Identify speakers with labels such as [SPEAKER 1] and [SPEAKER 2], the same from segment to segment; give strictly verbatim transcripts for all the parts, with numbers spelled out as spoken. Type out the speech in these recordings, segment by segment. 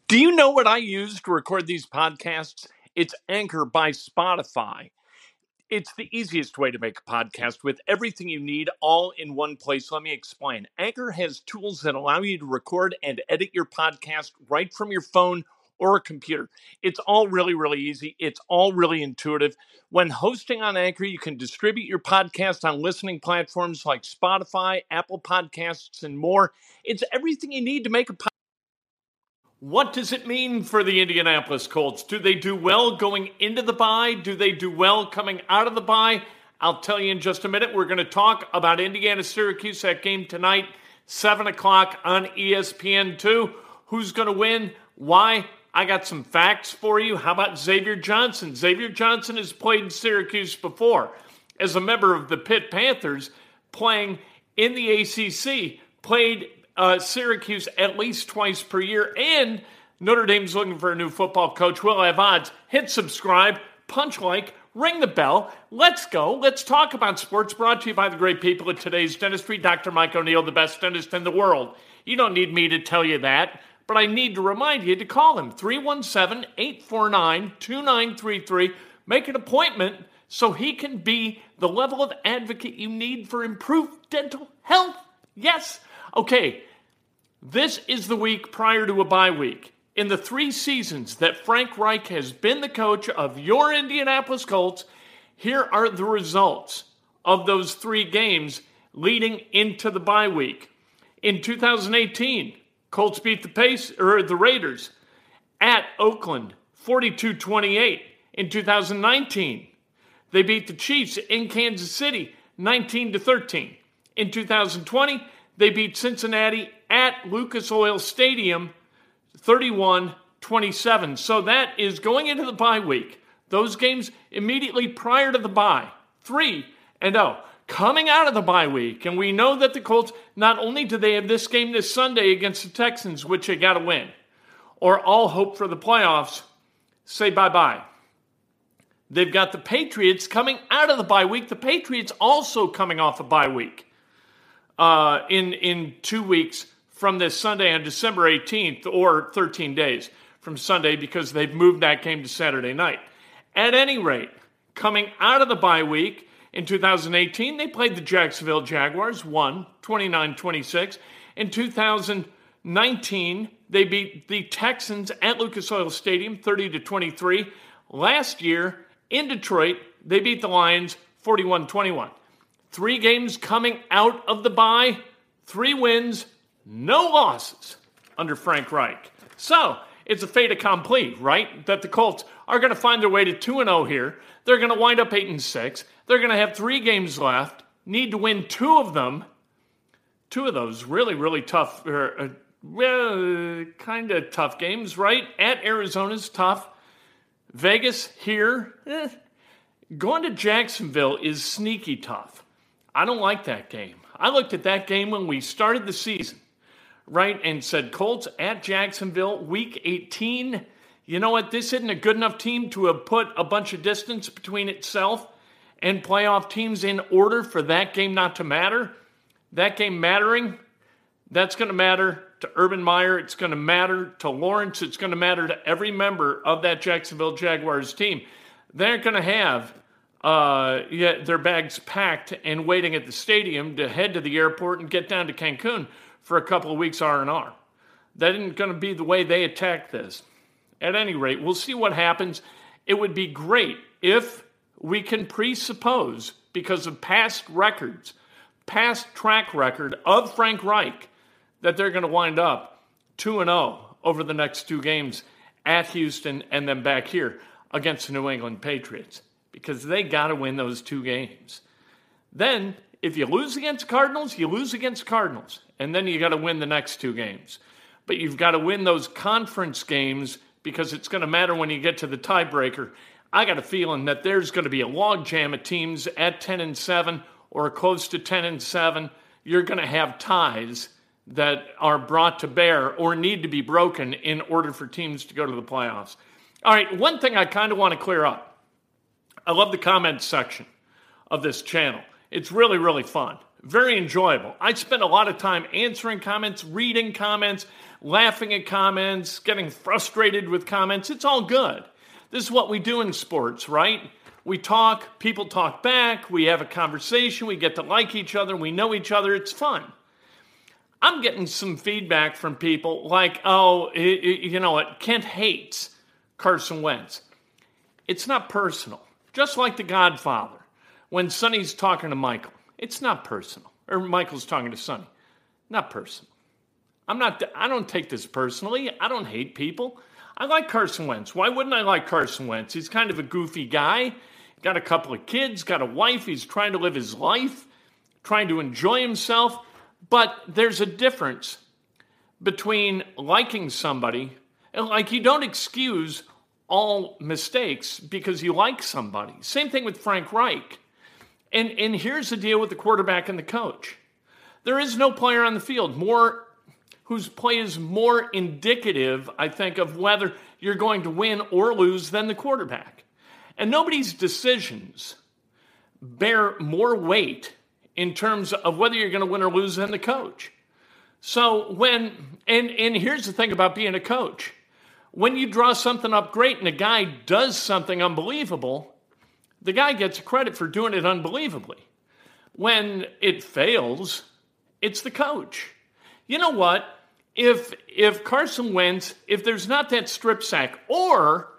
[SPEAKER 1] Do you know what I use to record these podcasts? It's Anchor by Spotify. It's the easiest way to make a podcast with everything you need all in one place. Let me explain. Anchor has tools that allow you to record and edit your podcast right from your phone or a computer. It's all really, really easy. It's all really intuitive. When hosting on Anchor, you can distribute your podcast on listening platforms like Spotify, Apple Podcasts, and more. It's everything you need to make a podcast. What does it mean for the Indianapolis Colts? Do they do well going into the bye? Do they do well coming out of the bye? I'll tell you in just a minute. We're going to talk about Indiana-Syracuse, that game tonight, seven o'clock on E S P N two. Who's going to win? Why? I got some facts for you. How about Xavier Johnson? Xavier Johnson has played in Syracuse before as a member of the Pitt Panthers, playing in the A C C, played Uh, Syracuse at least twice per year, and Notre Dame's looking for a new football coach. We'll have odds. Hit subscribe, punch like, ring the bell. Let's go. Let's talk about sports, brought to you by the great people at Today's Dentistry. Doctor Mike O'Neill, the best dentist in the world. You don't need me to tell you that, but I need to remind you to call him, three one seven, eight four nine, two nine three three. Make an appointment so he can be the level of advocate you need for improved dental health. Yes. Okay, this is the week prior to a bye week. In the three seasons that Frank Reich has been the coach of your Indianapolis Colts, here are the results of those three games leading into the bye week. In two thousand eighteen, Colts beat the Pace or the Raiders at Oakland, forty-two twenty-eight. In two thousand nineteen, they beat the Chiefs in Kansas City, nineteen to thirteen. In two thousand twenty, they beat Cincinnati at Lucas Oil Stadium, thirty-one twenty-seven. So that is going into the bye week. Those games immediately prior to the bye, three and oh. Coming out of the bye week, and we know that the Colts, not only do they have this game this Sunday against the Texans, which they got to win, or all hope for the playoffs, say bye-bye. They've got the Patriots coming out of the bye week. The Patriots also coming off a bye week. Uh, in in two weeks from this Sunday on December eighteenth, or thirteen days from Sunday, because they've moved that game to Saturday night. At any rate, coming out of the bye week in two thousand eighteen, they played the Jacksonville Jaguars, won twenty-nine twenty-six. In two thousand nineteen, they beat the Texans at Lucas Oil Stadium, thirty to twenty-three. Last year, in Detroit, they beat the Lions, forty-one twenty-one. Three games coming out of the bye, three wins, no losses under Frank Reich. So, it's a fait accompli, right? That the Colts are going to find their way to two and oh here. They're going to wind up eight and six. They're going to have three games left, need to win two of them. Two of those really, really tough, uh, well, kind of tough games, right? At Arizona's tough. Vegas here, eh. Going to Jacksonville is sneaky tough. I don't like that game. I looked at that game when we started the season, right, and said Colts at Jacksonville, week eighteen. You know what? This isn't a good enough team to have put a bunch of distance between itself and playoff teams in order for that game not to matter. That game mattering, that's going to matter to Urban Meyer. It's going to matter to Lawrence. It's going to matter to every member of that Jacksonville Jaguars team. They're going to have Uh, yeah, their bags packed and waiting at the stadium to head to the airport and get down to Cancun for a couple of weeks R and R. That isn't going to be the way they attack this. At any rate, we'll see what happens. It would be great if we can presuppose, because of past records, past track record of Frank Reich, that they're going to wind up two and oh over the next two games at Houston and then back here against the New England Patriots. Because they got to win those two games. Then, if you lose against Cardinals, you lose against Cardinals. And then you got to win the next two games. But you've got to win those conference games, because it's going to matter when you get to the tiebreaker. I got a feeling that there's going to be a logjam of teams at ten and seven or close to ten and seven. You're going to have ties that are brought to bear or need to be broken in order for teams to go to the playoffs. All right, one thing I kind of want to clear up. I love the comments section of this channel. It's really, really fun. Very enjoyable. I spend a lot of time answering comments, reading comments, laughing at comments, getting frustrated with comments. It's all good. This is what we do in sports, right? We talk, people talk back, we have a conversation, we get to like each other, we know each other, it's fun. I'm getting some feedback from people like, oh, it, it, you know what, Kent hates Carson Wentz. It's not personal. Just like The Godfather, when Sonny's talking to Michael, it's not personal. Or Michael's talking to Sonny, not personal. I'm not, I don't take this personally. I don't hate people. I like Carson Wentz. Why wouldn't I like Carson Wentz? He's kind of a goofy guy. Got a couple of kids, got a wife. He's trying to live his life, trying to enjoy himself. But there's a difference between liking somebody and, like, you don't excuse all mistakes because you like somebody. Same thing with Frank Reich. And, and here's the deal with the quarterback and the coach. There is no player on the field more whose play is more indicative, I think, of whether you're going to win or lose than the quarterback. And nobody's decisions bear more weight in terms of whether you're going to win or lose than the coach. So when, and, and here's the thing about being a coach. When you draw something up great and a guy does something unbelievable, the guy gets credit for doing it unbelievably. When it fails, it's the coach. You know what? If if Carson Wentz, if there's not that strip sack, or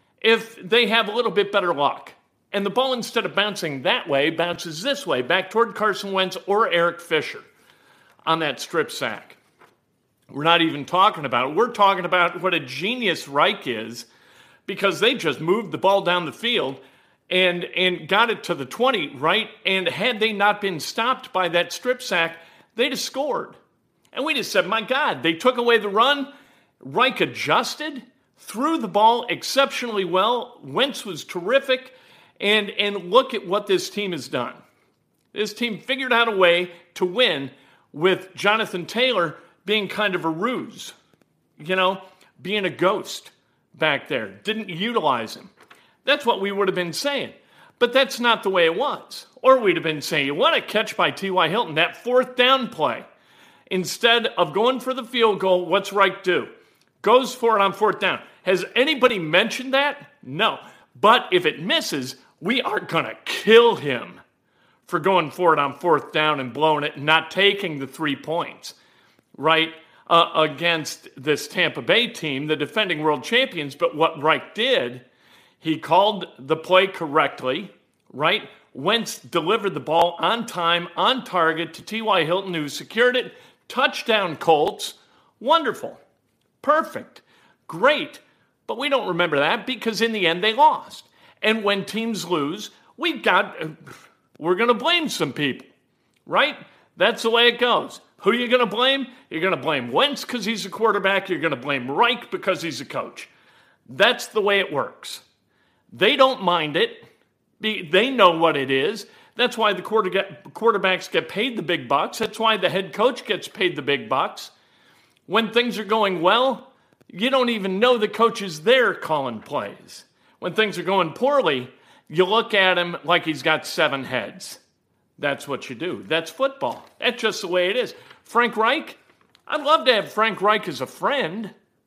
[SPEAKER 1] if they have a little bit better luck, and the ball, instead of bouncing that way, bounces this way, back toward Carson Wentz or Eric Fisher on that strip sack. We're not even talking about it. We're talking about what a genius Reich is, because they just moved the ball down the field and, and got it to the twenty, right? And had they not been stopped by that strip sack, they'd have scored. And we just said, my God, they took away the run. Reich adjusted, threw the ball exceptionally well. Wentz was terrific. And, and look at what this team has done. This team figured out a way to win with Jonathan Taylor being kind of a ruse, you know, being a ghost back there. Didn't utilize him. That's what we would have been saying. But that's not the way it was. Or we'd have been saying, what a catch by T Y. Hilton, that fourth down play. Instead of going for the field goal, what's Reich do? Goes for it on fourth down. Has anybody mentioned that? No. But if it misses, we are going to kill him for going for it on fourth down and blowing it and not taking the three points, right, uh, against this Tampa Bay team, the defending world champions. But what Reich did, he called the play correctly, right? Wentz delivered the ball on time, on target to T Y. Hilton, who secured it. Touchdown, Colts. Wonderful. Perfect. Great. But we don't remember that because in the end they lost. And when teams lose, we've got, we're going to blame some people, right? That's the way it goes. Who are you going to blame? You're going to blame Wentz because he's a quarterback. You're going to blame Reich because he's a coach. That's the way it works. They don't mind it. They know what it is. That's why the quarterbacks get paid the big bucks. That's why the head coach gets paid the big bucks. When things are going well, you don't even know the coach is there calling plays. When things are going poorly, you look at him like he's got seven heads. That's what you do. That's football. That's just the way it is. Frank Reich, I'd love to have Frank Reich as a friend.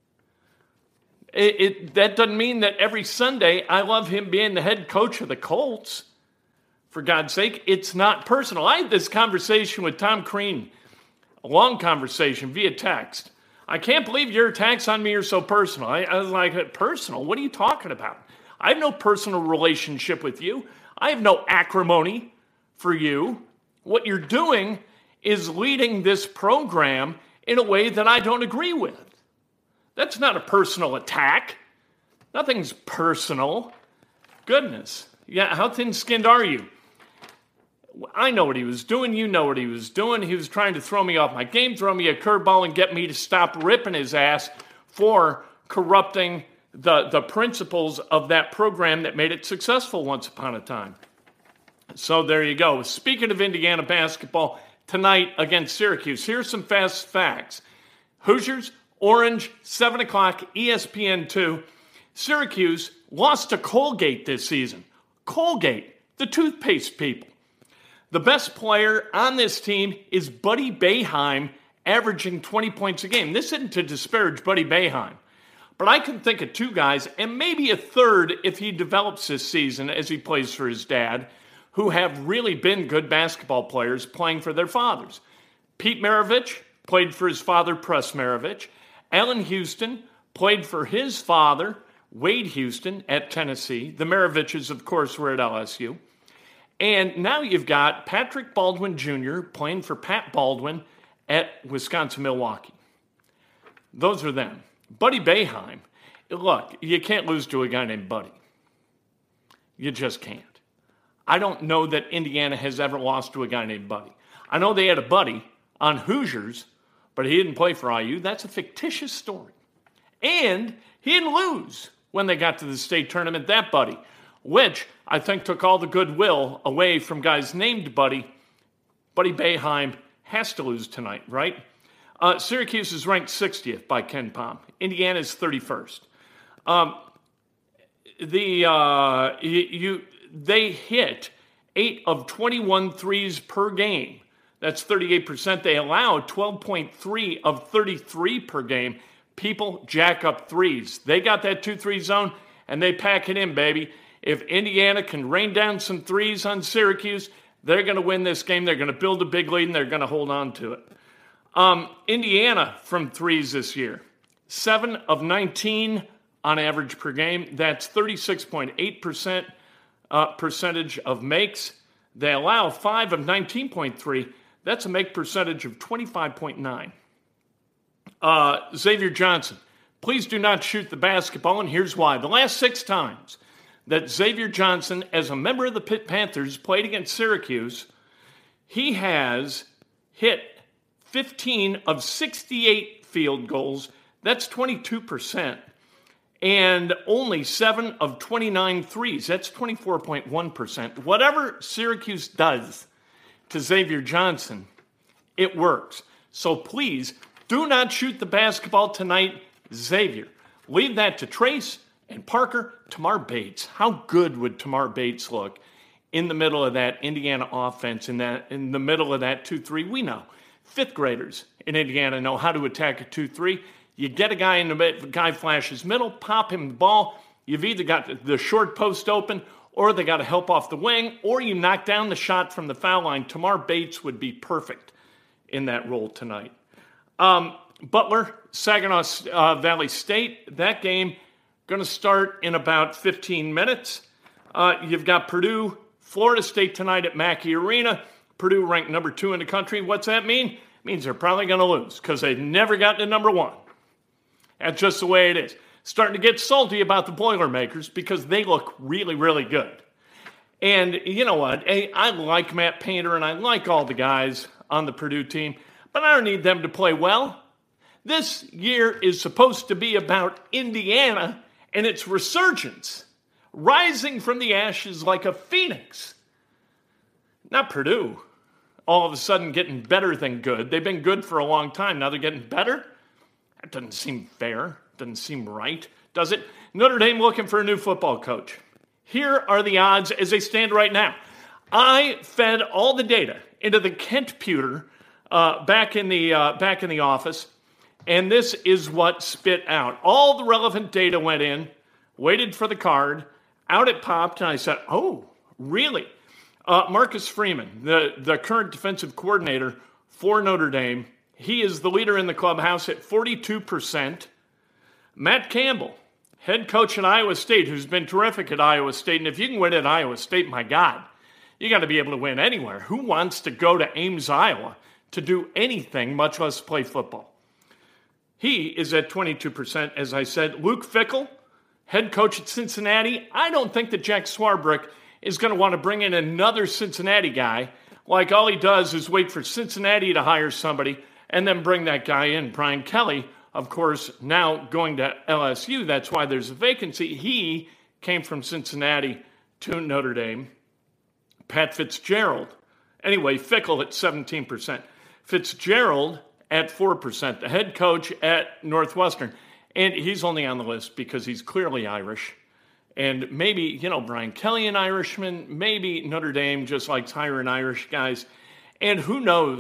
[SPEAKER 1] It, it, that doesn't mean that every Sunday I love him being the head coach of the Colts. For God's sake, it's not personal. I had this conversation with Tom Crean, a long conversation via text. I can't believe your attacks on me are so personal. I, I was like, personal? What are you talking about? I have no personal relationship with you. I have no acrimony for you. What you're doing is leading this program in a way that I don't agree with. That's not a personal attack. Nothing's personal. Goodness. Yeah, how thin-skinned are you? I know what he was doing. You know what he was doing. He was trying to throw me off my game, throw me a curveball, and get me to stop ripping his ass for corrupting the, the principles of that program that made it successful once upon a time. So there you go. Speaking of Indiana basketball, tonight against Syracuse, here's some fast facts. Hoosiers, Orange, seven o'clock, E S P N two. Syracuse lost to Colgate this season. Colgate, the toothpaste people. The best player on this team is Buddy Boeheim, averaging twenty points a game. This isn't to disparage Buddy Boeheim, but I can think of two guys, and maybe a third if he develops this season as he plays for his dad, who have really been good basketball players playing for their fathers. Pete Maravich played for his father, Press Maravich. Allen Houston played for his father, Wade Houston, at Tennessee. The Maraviches, of course, were at L S U. And now you've got Patrick Baldwin Junior playing for Pat Baldwin at Wisconsin-Milwaukee. Those are them. Buddy Boeheim, look, you can't lose to a guy named Buddy. You just can't. I don't know that Indiana has ever lost to a guy named Buddy. I know they had a Buddy on Hoosiers, but he didn't play for I U. That's a fictitious story. And he didn't lose when they got to the state tournament, that Buddy, which I think took all the goodwill away from guys named Buddy. Buddy Boeheim has to lose tonight, right? Uh, Syracuse is ranked sixtieth by Ken Pom. Indiana is thirty-first. Um, the uh, you, you they hit eight of twenty-one threes per game. That's thirty-eight percent. They allow twelve point three of thirty-three per game. People jack up threes. They got that two three zone, and they pack it in, baby. If Indiana can rain down some threes on Syracuse, they're going to win this game. They're going to build a big lead, and they're going to hold on to it. Um, Indiana from threes this year, seven of nineteen on average per game. That's thirty-six point eight percent uh, percentage of makes. They allow five of nineteen point three. That's a make percentage of twenty-five point nine. Uh, Xavier Johnson, please do not shoot the basketball, and here's why. The last six times that Xavier Johnson, as a member of the Pitt Panthers, played against Syracuse, he has hit fifteen of sixty-eight field goals. That's twenty-two percent. And only seven of twenty-nine threes. That's twenty-four point one percent. Whatever Syracuse does to Xavier Johnson, it works. So please, do not shoot the basketball tonight, Xavier. Leave that to Trace and Parker. Tamar Bates. How good would Tamar Bates look in the middle of that Indiana offense, in that in the middle of that two three? We know. Fifth graders in Indiana know how to attack a two three. You get a guy in the mid, guy flashes middle, pop him the ball. You've either got the short post open, or they got to help off the wing, or you knock down the shot from the foul line. Tamar Bates would be perfect in that role tonight. Um, Butler, Saginaw uh, Valley State, that game going to start in about fifteen minutes. Uh, you've got Purdue, Florida State tonight at Mackey Arena. Purdue ranked number two in the country. What's that mean? It means they're probably going to lose because they've never gotten to number one. That's just the way it is. Starting to get salty about the Boilermakers because they look really, really good. And you know what? I, I like Matt Painter and I like all the guys on the Purdue team, but I don't need them to play well. This year is supposed to be about Indiana and its resurgence, rising from the ashes like a phoenix. Not Purdue, all of a sudden getting better than good. They've been good for a long time. Now they're getting better? That doesn't seem fair. Doesn't seem right, does it? Notre Dame looking for a new football coach. Here are the odds as they stand right now. I fed all the data into the Kent Pewter uh, back in the uh, back in the office, and this is what spit out. All the relevant data went in, waited for the card, out it popped, and I said, oh, really? Uh, Marcus Freeman, the, the current defensive coordinator for Notre Dame, he is the leader in the clubhouse at forty-two percent. Matt Campbell, head coach at Iowa State, who's been terrific at Iowa State. And if you can win at Iowa State, my God, you got to be able to win anywhere. Who wants to go to Ames, Iowa to do anything, much less play football? He is at twenty-two percent, as I said. Luke Fickell, head coach at Cincinnati. I don't think that Jack Swarbrick is going to want to bring in another Cincinnati guy. Like all he does is wait for Cincinnati to hire somebody and then bring that guy in. Brian Kelly, of course, now going to L S U. That's why there's a vacancy. He came from Cincinnati to Notre Dame. Pat Fitzgerald. Anyway, Fickell at seventeen percent. Fitzgerald at four percent. The head coach at Northwestern. And he's only on the list because he's clearly Irish. And maybe, you know, Brian Kelly, an Irishman. Maybe Notre Dame just likes hiring Irish guys. And who knows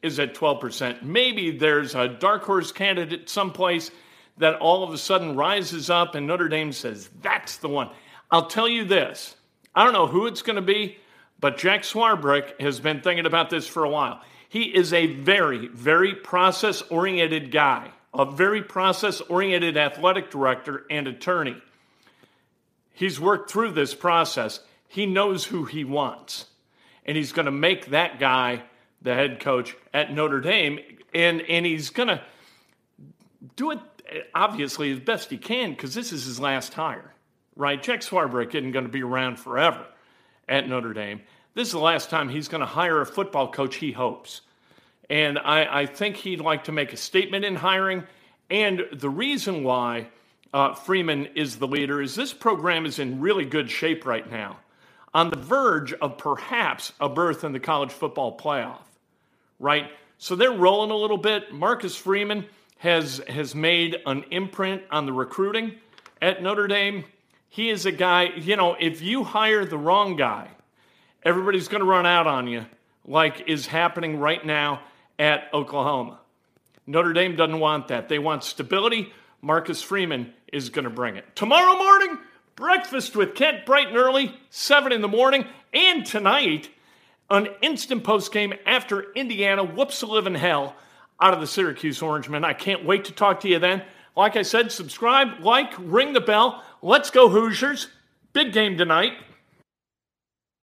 [SPEAKER 1] is at twelve percent. Maybe there's a dark horse candidate someplace that all of a sudden rises up and Notre Dame says, that's the one. I'll tell you this. I don't know who it's going to be, but Jack Swarbrick has been thinking about this for a while. He is a very, very process-oriented guy, a very process-oriented athletic director and attorney. He's worked through this process. He knows who he wants, and he's going to make that guy the head coach at Notre Dame, and, and he's going to do it, obviously, as best he can, because this is his last hire, right? Jack Swarbrick isn't going to be around forever at Notre Dame. This is the last time he's going to hire a football coach, he hopes. And I, I think he'd like to make a statement in hiring, and the reason why uh, Freeman is the leader is this program is in really good shape right now, on the verge of perhaps a berth in the college football playoff, right? So they're rolling a little bit. Marcus Freeman has has made an imprint on the recruiting at Notre Dame. He is a guy, you know, if you hire the wrong guy, everybody's going to run out on you, like is happening right now at Oklahoma. Notre Dame doesn't want that. They want stability. Marcus Freeman is going to bring it. Tomorrow morning, breakfast with Kent bright and early, seven in the morning. And tonight, an instant post game after Indiana whoops a living hell out of the Syracuse Orangemen. I can't wait to talk to you then. Like I said, subscribe, like, ring the bell. Let's go Hoosiers. Big game tonight.